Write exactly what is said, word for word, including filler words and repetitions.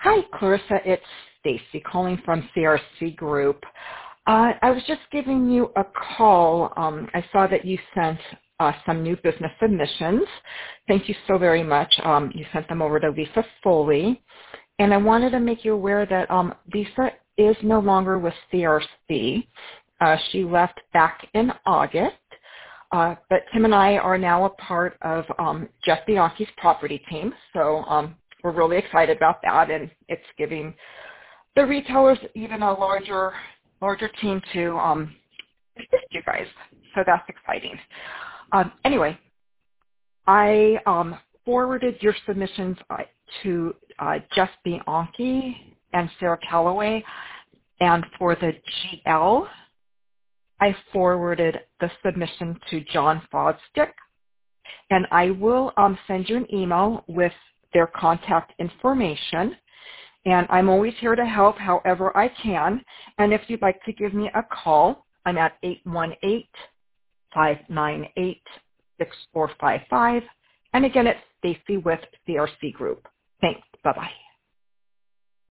Hi, Clarissa. It's Stacy calling from C R C Group. Uh, I was just giving you a call. Um, I saw that you sent uh, some new business submissions. Thank you so very much. Um, you sent them over to Lisa Foley. And I wanted to make you aware that um, Lisa is no longer with C R C. Uh, she left back in August. Uh, but Tim and I are now a part of um, Jeff Bianchi's property team. So um, we're really excited about that, and it's giving the retailers even a larger larger team to um, assist you guys. So that's exciting. Um, anyway, I um, forwarded your submissions uh, to uh, Jeff Bianchi and Sarah Calloway, and for the G L, I forwarded the submission to John Fosdick, and I will um, send you an email with their contact information. And I'm always here to help however I can. And if you'd like to give me a call, I'm at eight one eight, five nine eight, six four five five. And again, it's Stacy with C R C Group. Thanks. Bye-bye.